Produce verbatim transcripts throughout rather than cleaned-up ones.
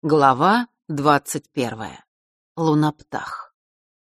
Глава двадцать первая. Луноптах.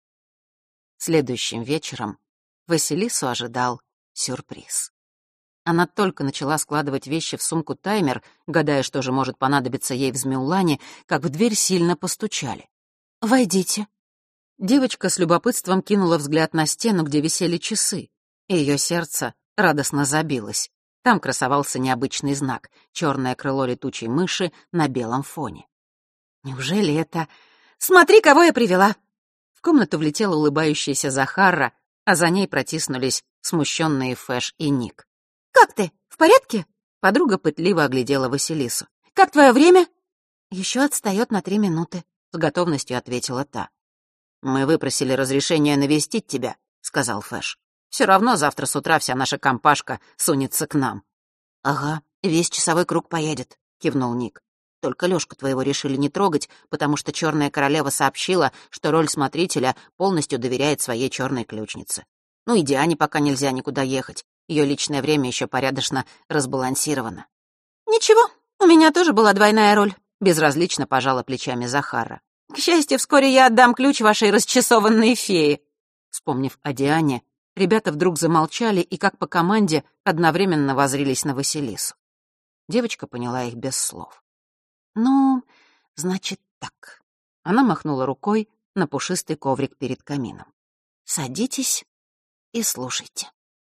Следующим вечером Василису ожидал сюрприз. Она только начала складывать вещи в сумку-таймер, гадая, что же может понадобиться ей в Змеулане, как в дверь сильно постучали. «Войдите». Девочка с любопытством кинула взгляд на стену, где висели часы, и ее сердце радостно забилось. Там красовался необычный знак — черное крыло летучей мыши на белом фоне. Неужели это... «Смотри, кого я привела!» В комнату влетела улыбающаяся Захарра, а за ней протиснулись смущенные Фэш и Ник. «Как ты? В порядке?» Подруга пытливо оглядела Василису. «Как твое время?» «Еще отстает на три минуты», — с готовностью ответила та. «Мы выпросили разрешение навестить тебя», — сказал Фэш. «Все равно завтра с утра вся наша компашка сунется к нам». «Ага, весь часовой круг поедет», — кивнул Ник. «Только Лёшку твоего решили не трогать, потому что Черная Королева сообщила, что роль смотрителя полностью доверяет своей черной ключнице. Ну и Диане пока нельзя никуда ехать. Ее личное время еще порядочно разбалансировано». «Ничего, у меня тоже была двойная роль», — безразлично пожала плечами Захарра. «К счастью, вскоре я отдам ключ вашей расчесованной фее». Вспомнив о Диане, ребята вдруг замолчали и, как по команде, одновременно воззрились на Василису. Девочка поняла их без слов. «Ну, значит так». Она махнула рукой на пушистый коврик перед камином. «Садитесь и слушайте».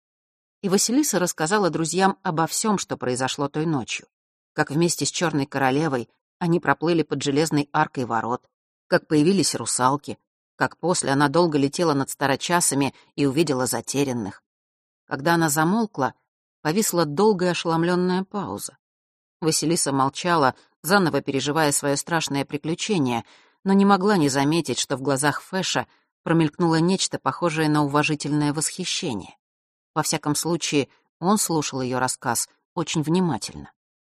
И Василиса рассказала друзьям обо всем, что произошло той ночью. Как вместе с Черной Королевой они проплыли под железной аркой ворот, как появились русалки, как после она долго летела над старочасами и увидела затерянных. Когда она замолкла, повисла долгая ошеломленная пауза. Василиса молчала, заново переживая свое страшное приключение, но не могла не заметить, что в глазах Фэша промелькнуло нечто похожее на уважительное восхищение. Во всяком случае, он слушал ее рассказ очень внимательно.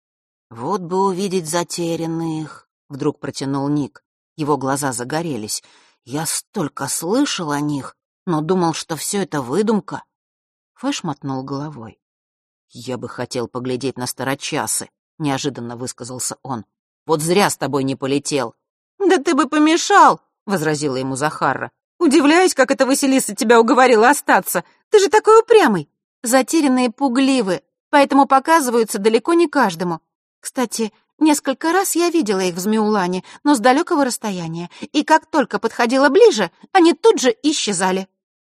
«Вот бы увидеть затерянных», — вдруг протянул Ник. Его глаза загорелись. «Я столько слышал о них, но думал, что все это выдумка». Фэш мотнул головой. «Я бы хотел поглядеть на старочасы», — неожиданно высказался он. «Вот зря с тобой не полетел». «Да ты бы помешал», — возразила ему Захарра. «Удивляюсь, как эта Василиса тебя уговорила остаться. Ты же такой упрямый. Затерянные пугливы, поэтому показываются далеко не каждому. Кстати, несколько раз я видела их в Змеулане, но с далекого расстояния, и как только подходила ближе, они тут же исчезали».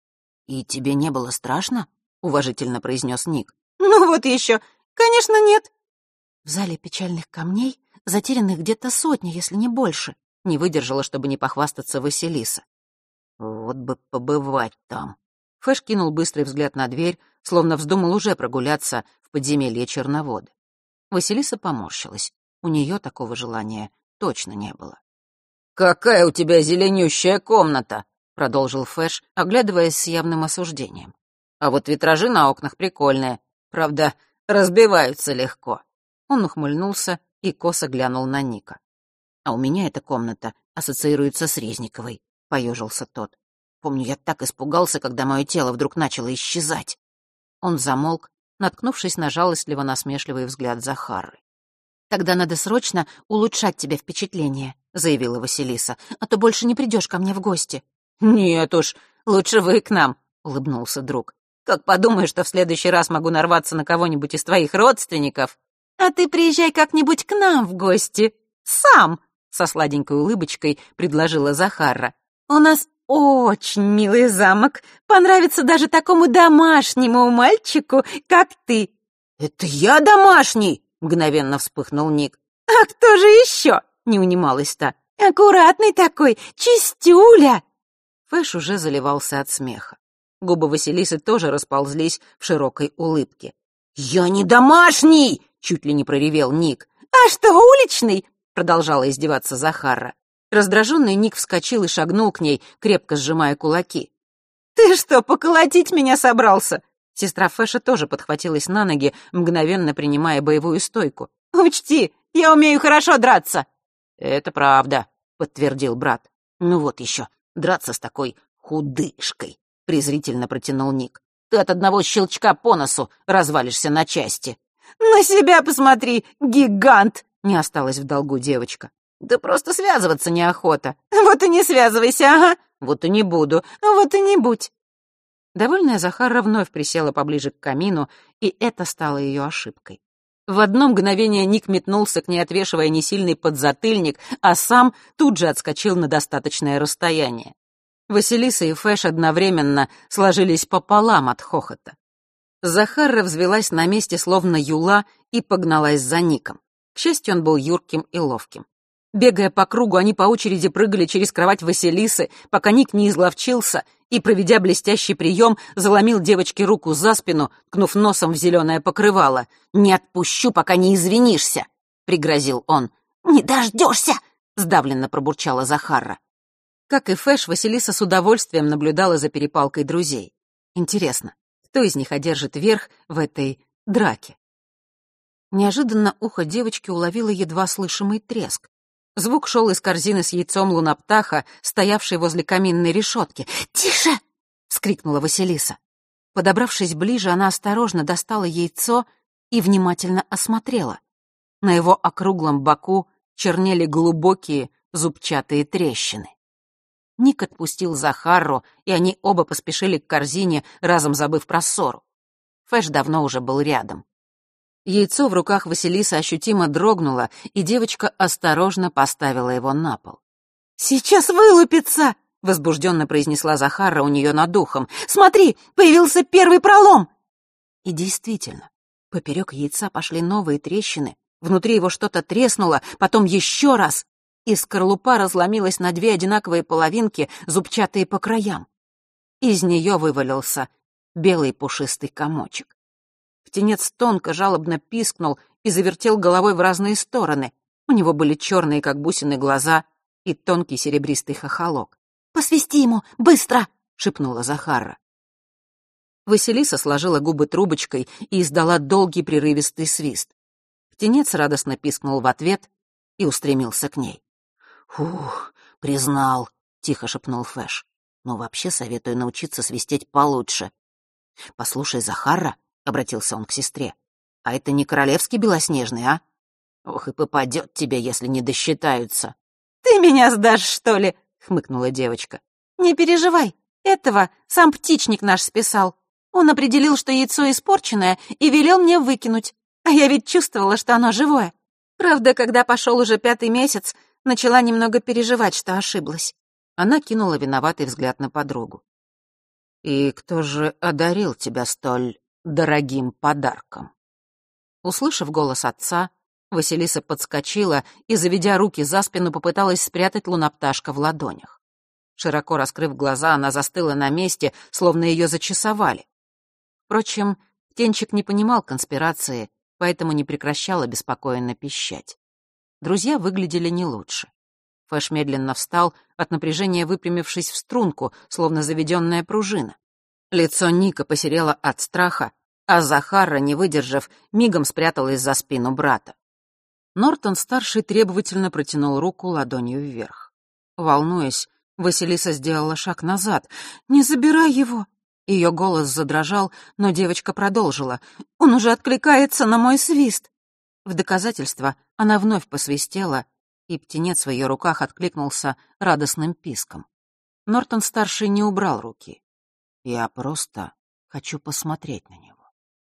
«И тебе не было страшно?» — уважительно произнес Ник. «Ну вот еще. Конечно, нет». «В зале печальных камней затерянных где-то сотни, если не больше», — не выдержала, чтобы не похвастаться Василиса. «Вот бы побывать там». Фэш кинул быстрый взгляд на дверь, словно вздумал уже прогуляться в подземелье Черновода. Василиса поморщилась. У нее такого желания точно не было. «Какая у тебя зеленющая комната!» — продолжил Фэш, оглядываясь с явным осуждением. «А вот витражи на окнах прикольные. Правда, разбиваются легко». Он ухмыльнулся и косо глянул на Ника. «А у меня эта комната ассоциируется с Резниковой», — поежился тот. «Помню, я так испугался, когда мое тело вдруг начало исчезать». Он замолк, наткнувшись на жалостливо-насмешливый взгляд Захарры. «Тогда надо срочно улучшать тебе впечатление», — заявила Василиса, «а то больше не придешь ко мне в гости». «Нет уж, лучше вы к нам», — улыбнулся друг. «Как подумаю, что в следующий раз могу нарваться на кого-нибудь из твоих родственников». «А ты приезжай как-нибудь к нам в гости. Сам», — со сладенькой улыбочкой предложила Захарра. «У нас очень милый замок. Понравится даже такому домашнему мальчику, как ты». «Это я домашний?» — мгновенно вспыхнул Ник. «А кто же еще?» — не унималась та. «Аккуратный такой, чистюля». Фэш уже заливался от смеха. Губы Василисы тоже расползлись в широкой улыбке. «Я не домашний!» — чуть ли не проревел Ник. «А что, уличный?» — продолжала издеваться Захарра. Раздраженный Ник вскочил и шагнул к ней, крепко сжимая кулаки. «Ты что, поколотить меня собрался?» Сестра Фэша тоже подхватилась на ноги, мгновенно принимая боевую стойку. «Учти, я умею хорошо драться!» «Это правда», — подтвердил брат. «Ну вот еще, драться с такой худышкой», — презрительно протянул Ник. «Ты от одного щелчка по носу развалишься на части». «На себя посмотри, гигант!» — не осталась в долгу девочка. Да просто связываться неохота. Вот и не связывайся, ага. Вот и не буду. Вот и не будь. Довольная Захара вновь присела поближе к камину, и это стало ее ошибкой. В одно мгновение Ник метнулся к ней, отвешивая несильный подзатыльник, а сам тут же отскочил на достаточное расстояние. Василиса и Фэш одновременно сложились пополам от хохота. Захара взвелась на месте, словно юла, и погналась за Ником. К счастью, он был юрким и ловким. Бегая по кругу, они по очереди прыгали через кровать Василисы, пока Ник не изловчился и, проведя блестящий прием, заломил девочке руку за спину, ткнув носом в зеленое покрывало. «Не отпущу, пока не извинишься!» — пригрозил он. «Не дождешься!» — сдавленно пробурчала Захара. Как и Фэш, Василиса с удовольствием наблюдала за перепалкой друзей. Интересно, кто из них одержит верх в этой драке? Неожиданно ухо девочки уловило едва слышимый треск. Звук шел из корзины с яйцом луноптаха, стоявшей возле каминной решетки. «Тише!» — вскрикнула Василиса. Подобравшись ближе, она осторожно достала яйцо и внимательно осмотрела. На его округлом боку чернели глубокие зубчатые трещины. Ник отпустил Захару, и они оба поспешили к корзине, разом забыв про ссору. Фэш давно уже был рядом. Яйцо в руках Василисы ощутимо дрогнуло, и девочка осторожно поставила его на пол. «Сейчас вылупится!» — возбужденно произнесла Захара у нее над ухом. «Смотри, появился первый пролом!» И действительно, поперек яйца пошли новые трещины, внутри его что-то треснуло, потом еще раз, и скорлупа разломилась на две одинаковые половинки, зубчатые по краям. Из нее вывалился белый пушистый комочек. Птенец тонко, жалобно пискнул и завертел головой в разные стороны. У него были черные, как бусины, глаза и тонкий серебристый хохолок. «Посвисти ему, быстро!» — шепнула Захара. Василиса сложила губы трубочкой и издала долгий прерывистый свист. Птенец радостно пискнул в ответ и устремился к ней. «Фух, признал», — тихо шепнул Фэш. «Но вообще советую научиться свистеть получше». «Послушай, Захара», — обратился он к сестре, — «а это не королевский белоснежный, а? Ох, и попадет тебе, если не досчитаются». «Ты меня сдашь, что ли?» — хмыкнула девочка. «Не переживай, этого сам птичник наш списал. Он определил, что яйцо испорченное, и велел мне выкинуть. А я ведь чувствовала, что оно живое. Правда, когда пошел уже пятый месяц, начала немного переживать, что ошиблась». Она кинула виноватый взгляд на подругу. «И кто же одарил тебя столь дорогим подарком?» Услышав голос отца, Василиса подскочила и, заведя руки за спину, попыталась спрятать лунопташка в ладонях. Широко раскрыв глаза, она застыла на месте, словно ее зачесовали. Впрочем, птенчик не понимал конспирации, поэтому не прекращал обеспокоенно пищать. Друзья выглядели не лучше. Фэш медленно встал, от напряжения выпрямившись в струнку, словно заведенная пружина. Лицо Ника посерело от страха, а Захара, не выдержав, мигом спряталась за спину брата. Нортон-старший требовательно протянул руку ладонью вверх. Волнуясь, Василиса сделала шаг назад. «Не забирай его!» Ее голос задрожал, но девочка продолжила. «Он уже откликается на мой свист!» В доказательство она вновь посвистела, и птенец в ее руках откликнулся радостным писком. Нортон-старший не убрал руки. «Я просто хочу посмотреть на него».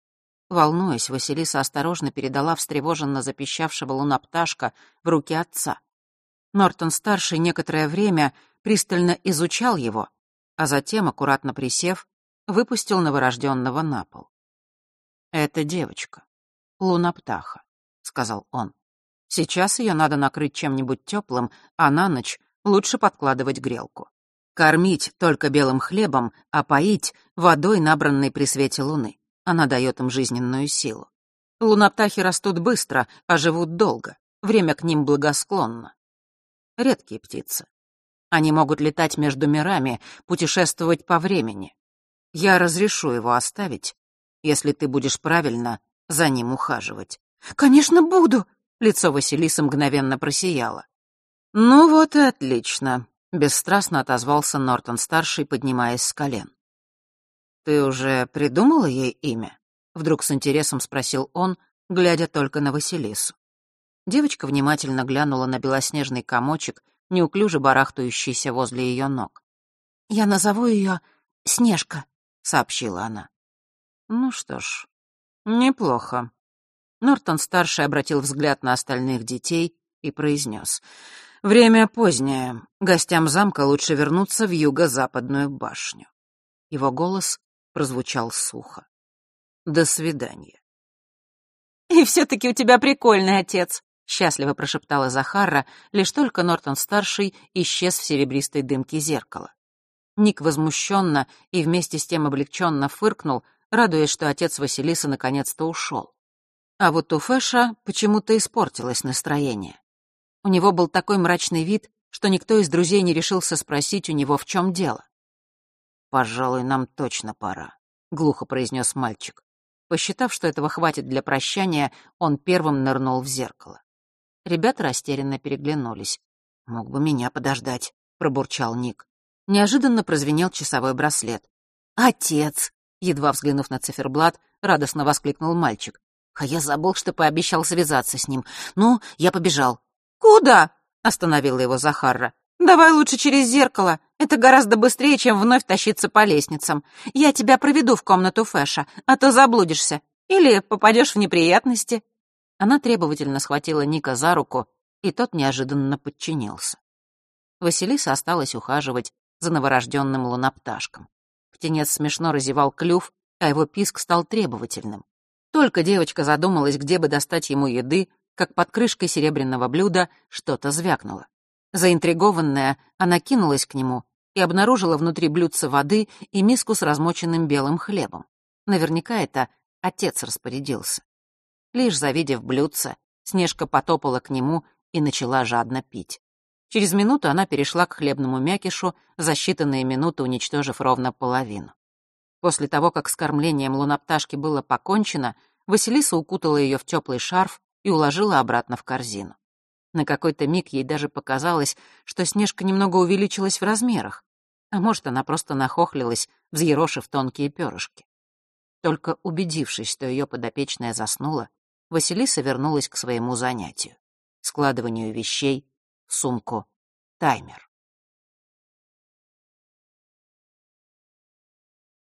Волнуясь, Василиса осторожно передала встревоженно запищавшего лунопташка в руки отца. Нортон-старший некоторое время пристально изучал его, а затем, аккуратно присев, выпустил новорожденного на пол. «Это девочка, луноптаха», — сказал он. «Сейчас ее надо накрыть чем-нибудь теплым, а на ночь лучше подкладывать грелку. Кормить только белым хлебом, а поить водой, набранной при свете луны. Она дает им жизненную силу. Луноптахи растут быстро, а живут долго. Время к ним благосклонно. Редкие птицы. Они могут летать между мирами, путешествовать по времени. Я разрешу его оставить, если ты будешь правильно за ним ухаживать». «Конечно, буду!» — лицо Василисы мгновенно просияло. «Ну вот и отлично», — бесстрастно отозвался Нортон-старший, поднимаясь с колен. «Ты уже придумала ей имя?» — вдруг с интересом спросил он, глядя только на Василису. Девочка внимательно глянула на белоснежный комочек, неуклюже барахтающийся возле ее ног. «Я назову ее Снежка», — сообщила она. «Ну что ж, неплохо». Нортон-старший обратил взгляд на остальных детей и произнес: «Время позднее. Гостям замка лучше вернуться в юго-западную башню». Его голос прозвучал сухо. «До свидания». «И все-таки у тебя прикольный отец», — счастливо прошептала Захара, лишь только Нортон-старший исчез в серебристой дымке зеркала. Ник возмущенно и вместе с тем облегченно фыркнул, радуясь, что отец Василисы наконец-то ушел. А вот у Фэша почему-то испортилось настроение. У него был такой мрачный вид, что никто из друзей не решился спросить у него, в чем дело. «Пожалуй, нам точно пора», — глухо произнес мальчик. Посчитав, что этого хватит для прощания, он первым нырнул в зеркало. Ребята растерянно переглянулись. «Мог бы меня подождать», — пробурчал Ник. Неожиданно прозвенел часовой браслет. «Отец!» — едва взглянув на циферблат, радостно воскликнул мальчик. «А я забыл, что пообещал связаться с ним. Ну, я побежал». «Куда?» — остановила его Захарра. «Давай лучше через зеркало. Это гораздо быстрее, чем вновь тащиться по лестницам. Я тебя проведу в комнату Фэша, а то заблудишься. Или попадешь в неприятности». Она требовательно схватила Ника за руку, и тот неожиданно подчинился. Василиса осталась ухаживать за новорожденным лунопташком. Птенец смешно разевал клюв, а его писк стал требовательным. Только девочка задумалась, где бы достать ему еды, как под крышкой серебряного блюда что-то звякнуло. Заинтригованная, она кинулась к нему и обнаружила внутри блюдца воды и миску с размоченным белым хлебом. Наверняка это отец распорядился. Лишь завидев блюдце, Снежка потопала к нему и начала жадно пить. Через минуту она перешла к хлебному мякишу, за считанные минуты уничтожив ровно половину. После того, как с кормлением лунопташки было покончено, Василиса укутала ее в теплый шарф и уложила обратно в корзину. На какой-то миг ей даже показалось, что Снежка немного увеличилась в размерах, а может, она просто нахохлилась, взъерошив тонкие перышки. Только убедившись, что ее подопечная заснула, Василиса вернулась к своему занятию — складыванию вещей в сумку «Таймер».